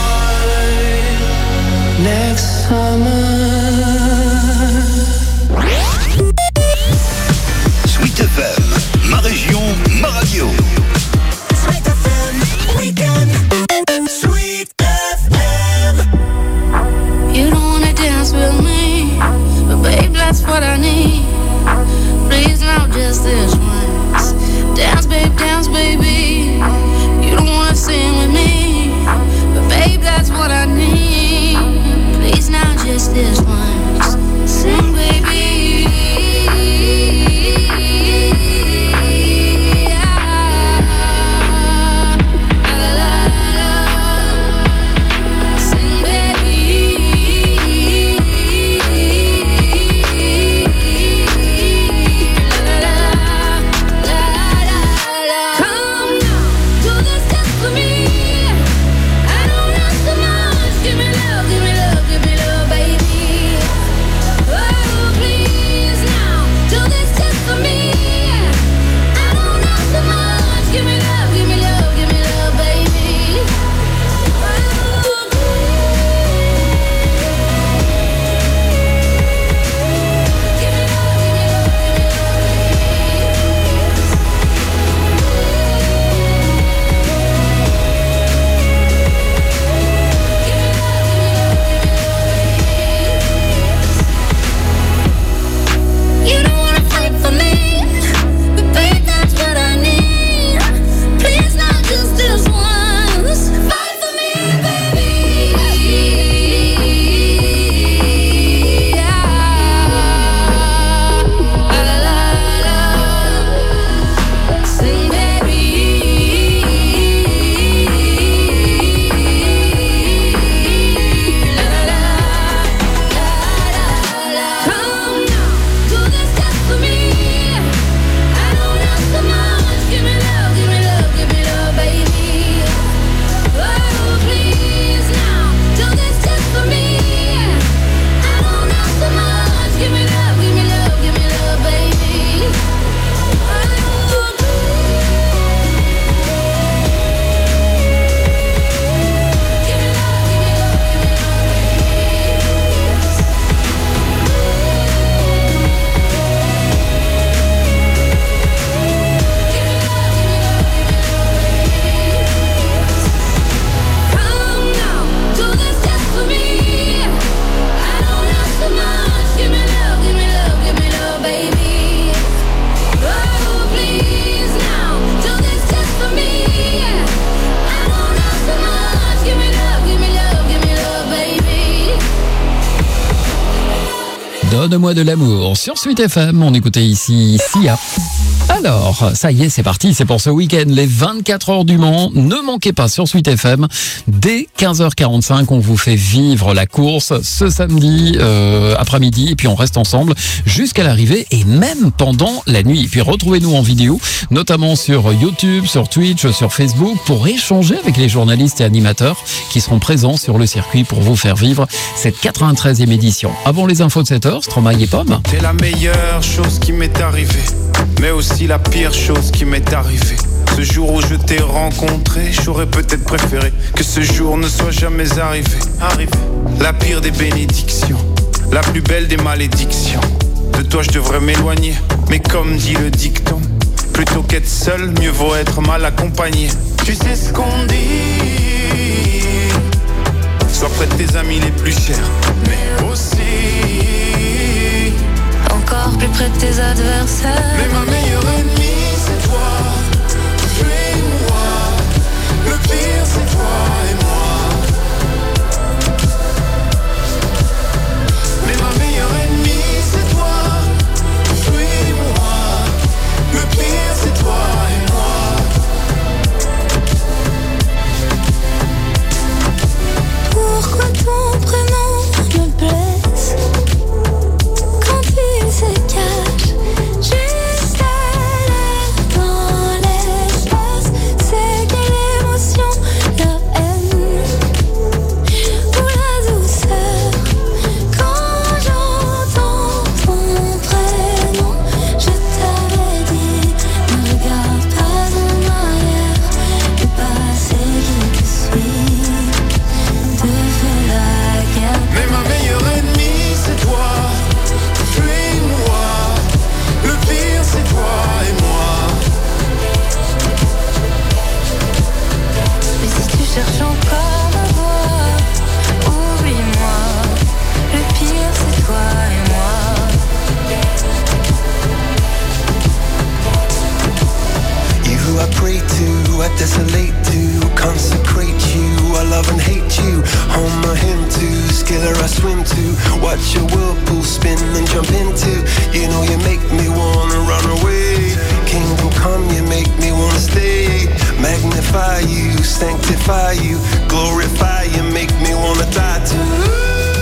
heart next summer. Sweet FM, ma région, ma radio. Sweet FM, weekend. Sweet FM. You don't wanna dance with me, but babe, that's what I need. Please now, just this once. Dance, baby. You don't wanna sing with me, but babe, that's what I need. Please now, just this once. Sing, baby. Donne-moi de l'amour sur Sweet FM. On écoutait ici Sia. Alors, ça y est, c'est parti, c'est pour ce week-end, les 24 heures du Mans. Ne manquez pas sur Sweet FM, dès 15h45, on vous fait vivre la course ce samedi après-midi, et puis on reste ensemble jusqu'à l'arrivée et même pendant la nuit. Et puis retrouvez-nous en vidéo, notamment sur YouTube, sur Twitch, sur Facebook, pour échanger avec les journalistes et animateurs qui seront présents sur le circuit pour vous faire vivre cette 93e édition. Avant les infos de 7h, Stromae et Pomme. C'est la meilleure chose qui m'est arrivée, mais aussi la pire chose qui m'est arrivée. Ce jour où je t'ai rencontré, j'aurais peut-être préféré que ce jour ne soit jamais arrivé. La pire des bénédictions, la plus belle des malédictions. De toi je devrais m'éloigner, mais comme dit le dicton, plutôt qu'être seul, mieux vaut être mal accompagné. Tu sais ce qu'on dit, sois près de tes amis les plus chers, mais aussi encore plus près de tes adversaires. Mais ma meilleure ennemie c'est toi, suis-moi. Le pire c'est toi et moi. Mais ma meilleure ennemie c'est toi, suis-moi. Le pire c'est toi et moi. Pourquoi ton prénom me blesse quand il se cache juste to, I desolate to, consecrate you, I love and hate you. Home I hymn to, skiller I swim to, watch your whirlpool spin and jump into. You know you make me wanna run away. Kingdom come, you make me wanna stay. Magnify you, sanctify you, glorify you, make me wanna die too.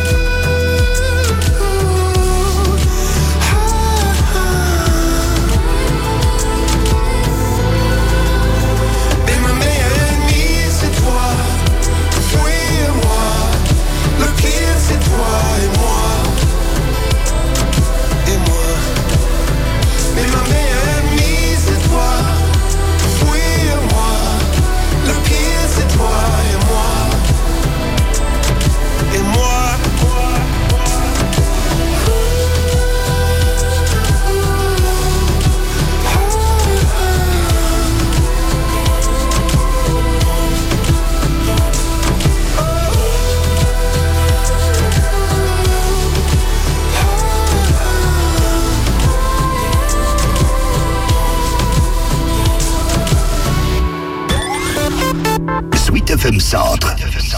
Sweet FM Centre.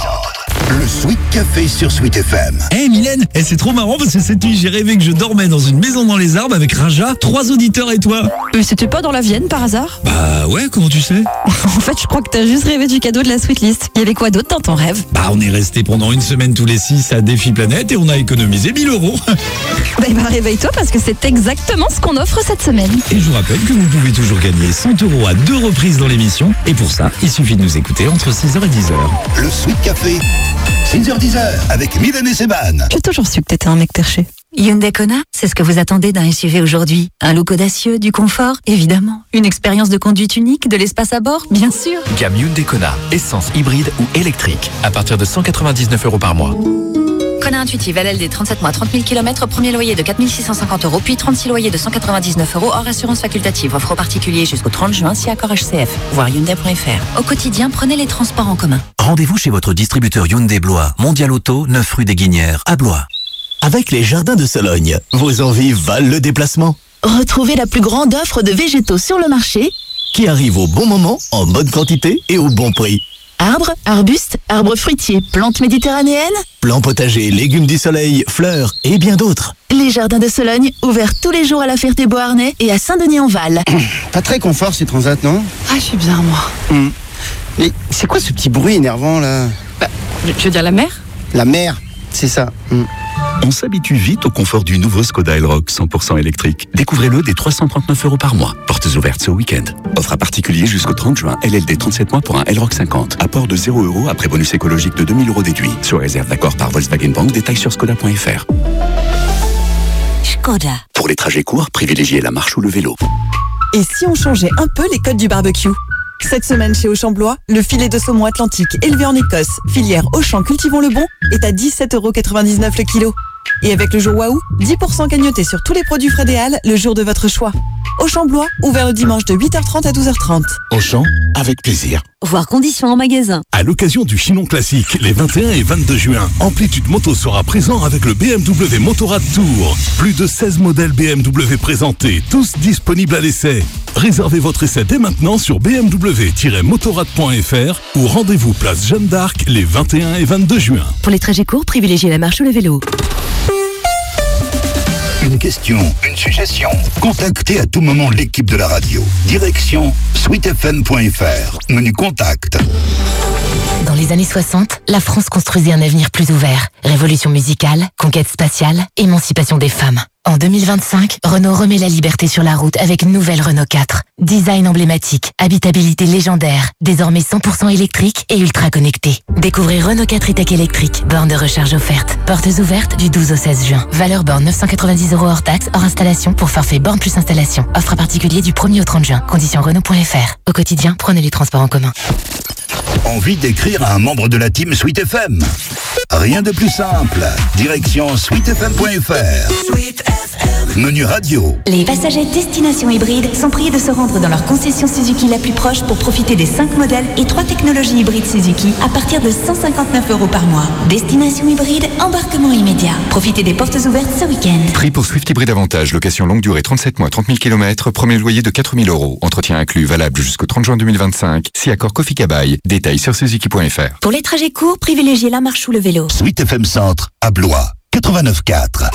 Le Sweet Café sur Sweet FM. Eh Mylène, c'est trop marrant parce que cette nuit j'ai rêvé que je dormais dans une maison dans les arbres avec Raja, 3 auditeurs et toi. Mais c'était pas dans la Vienne par hasard? Bah ouais, comment tu sais? En fait, je crois que t'as juste rêvé du cadeau de la Sweetlist. Il y avait quoi d'autre dans ton rêve? Bah on est resté pendant une semaine tous les 6 à Défi Planète et on a économisé 1000 €. Bah réveille-toi parce que c'est exactement ce qu'on offre cette semaine. Et je vous rappelle que vous pouvez toujours gagner 100 € à 2 reprises dans l'émission. Et pour ça, il suffit de nous écouter entre 6h et 10h. Le Sweet Café, 6h-10h avec Mylène et Seban. J'ai toujours su que t'étais un mec perché. Hyundai Kona, c'est ce que vous attendez d'un SUV aujourd'hui. Un look audacieux, du confort, évidemment. Une expérience de conduite unique, de l'espace à bord, bien sûr. Gamme Hyundai Kona, essence, hybride ou électrique. À partir de 199 € par mois. Kona Intuitive, LLD, 37 mois, 30 000 km, premier loyer de 4 650 €, puis 36 loyers de 199 € hors assurance facultative. Offre aux particuliers jusqu'au 30 juin, si accord HCF. Voir Hyundai.fr. Au quotidien, prenez les transports en commun. Rendez-vous chez votre distributeur Hyundai Blois, Mondial Auto, 9 rue des Guinières, à Blois. Avec les Jardins de Sologne, vos envies valent le déplacement. Retrouvez la plus grande offre de végétaux sur le marché, Qui arrive au bon moment, en bonne quantité et au bon prix. arbres, arbustes, arbres fruitiers, plantes méditerranéennes. Plants potagers, légumes du soleil, fleurs et bien d'autres. Les Jardins de Sologne, ouverts tous les jours à la Ferté-Beauharnais et à Saint-Denis-en-Val. Pas très confort ces transats, non? Ah, je suis bien, moi. Mais c'est quoi ce petit bruit énervant là? Bah, je veux dire la mer? La mer, c'est ça. On s'habitue vite au confort du nouveau Skoda Elroq 100% électrique. Découvrez-le dès 339 € par mois. Portes ouvertes ce week-end. Offre à particulier jusqu'au 30 juin. LLD 37 mois pour un Elroq 50. Apport de 0 € après bonus écologique de 2000 € déduit. Sur réserve d'accord par Volkswagen Bank. Détails sur skoda.fr. Skoda. Pour les trajets courts, privilégiez la marche ou le vélo. Et si on changeait un peu les codes du barbecue? Cette semaine chez Auchan-Blois, le filet de saumon atlantique élevé en Écosse, filière Auchan Cultivons le Bon, est à 17,99 € le kilo. Et avec le jour Waouh, 10% cagnoté sur tous les produits frais des Halles le jour de votre choix. Auchan-Blois, ouvert le dimanche de 8h30 à 12h30. Auchan, avec plaisir. Voir conditions en magasin. À l'occasion du Chinon Classique, les 21 et 22 juin, Amplitude Moto sera présent avec le BMW Motorrad Tour. Plus de 16 modèles BMW présentés, tous disponibles à l'essai. Réservez votre essai dès maintenant sur bmw-motorrad.fr ou rendez-vous place Jeanne d'Arc les 21 et 22 juin. Pour les trajets courts, privilégiez la marche ou le vélo. Une question, une suggestion. Contactez à tout moment l'équipe de la radio. Direction sweetfm.fr. Menu contact. Dans les années 60, la France construisait un avenir plus ouvert. Révolution musicale, conquête spatiale, émancipation des femmes. En 2025, Renault remet la liberté sur la route avec une nouvelle Renault 4. Design emblématique, habitabilité légendaire, désormais 100% électrique et ultra connecté. Découvrez Renault 4 e-Tech électrique, borne de recharge offerte. Portes ouvertes du 12 au 16 juin. Valeur borne 990 € hors taxe, hors installation pour forfait borne plus installation. Offre à particulier du 1er au 30 juin. Conditions Renault.fr. Au quotidien, prenez les transports en commun. Envie d'écrire à un membre de la team Sweet FM? Rien de plus simple. Direction sweetfm.fr. Menu radio. Les passagers destination hybride sont priés de se rendre dans leur concession Suzuki la plus proche pour profiter des 5 modèles et 3 technologies hybrides Suzuki à partir de 159 € par mois. Destination hybride, embarquement immédiat. Profitez des portes ouvertes ce week-end. Prix pour Swift Hybride Avantage, location longue durée 37 mois, 30 000 km, premier loyer de 4 000 €. Entretien inclus, valable jusqu'au 30 juin 2025. Si accord Kofi Kabaï, détails sur suzuki.fr. Pour les trajets courts, privilégiez la marche ou le vélo. Sweet FM Centre, à Blois, 89.4.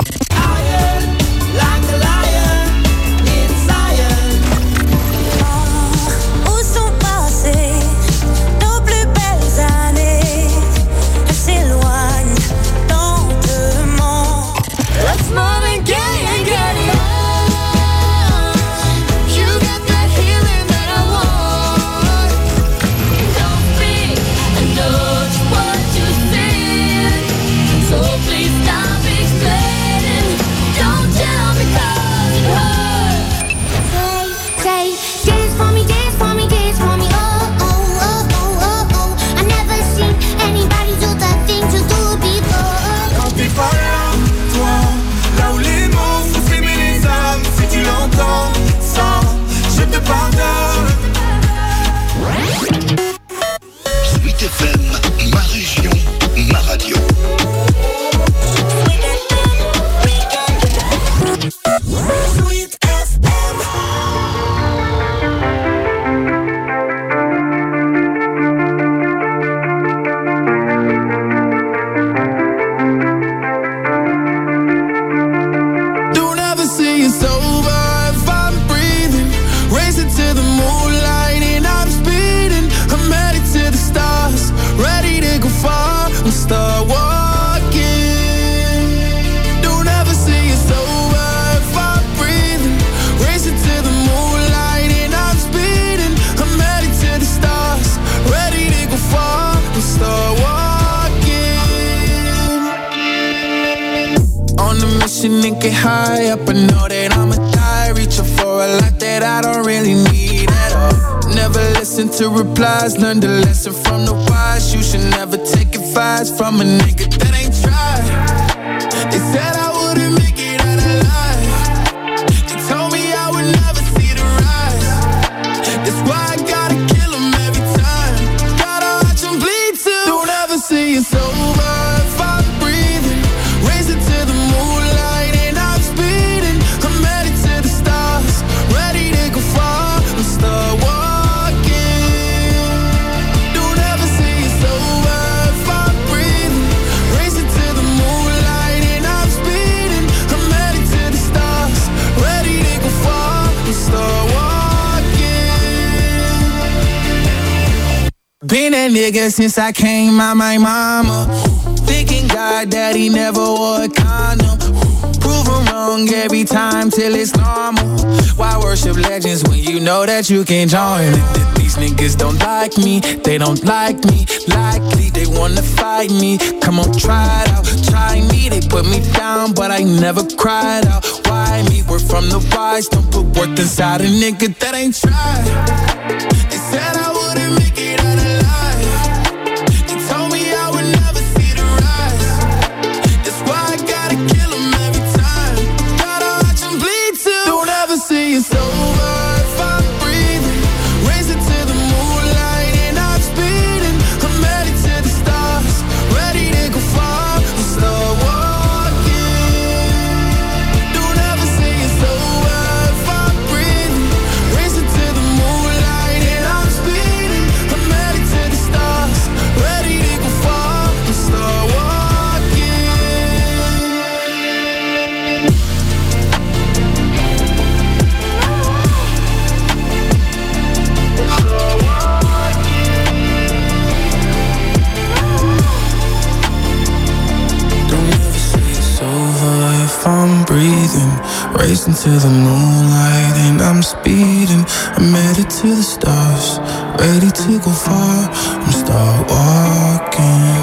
Sweet FM, ma région, ma radio. Sweet Don't ever say it's over if I'm breathing. Racing to the moonlight and I'm speeding. I'm headed to the stars, ready to go far and start walking. Don't ever say it's over if I'm breathing. Racing to the moonlight and I'm speeding. I'm headed to the stars, ready to go far and start walking. On a mission and get high up, I know that I'ma die. Reaching for a life that I don't really need at all. Never listen to replies, learn the lesson from the wise. You should never take advice from a nigga that ain't tried. They said I wouldn't make it out alive. They told me I would never see the rise. That's why I gotta kill them every time. Gotta watch them bleed too. Don't ever say it's over if I'm breathing. Racing to the moonlight and I'm speeding. I'm headed to the stars, ready to go far and start walking. Don't ever say it's over if I'm breathing. Racing to the moonlight and I'm speeding. I'm headed to the stars, ready to go far and start walking. Been that nigga since I came out my mama. Thinking God that he never wore a condom. Proven wrong every time till it's normal. Why worship legends when you know that you can join? These niggas don't like me, they don't like me. Likely they wanna fight me. Come on, try it out, try me. They put me down, but I never cried out. Why me? We're from the wise, don't put worth inside a nigga that ain't tried. They said I wouldn't make it out alive. They told me I would never see the rise. That's why I gotta kill them every time. Gotta watch them bleed too. Don't ever say it's over if I'm breathing. Racing to the moonlight and I'm speeding. I'm headed to the stars, ready to go far and start walking. Don't ever say it's over if I'm breathing. Racing to the moonlight and I'm speeding. I'm headed to the stars, ready to go far and start walking. Don't ever say it's over if I'm breathing. Racing to the moonlight and I'm speeding. I'm headed to the stars, ready to go far and start walking.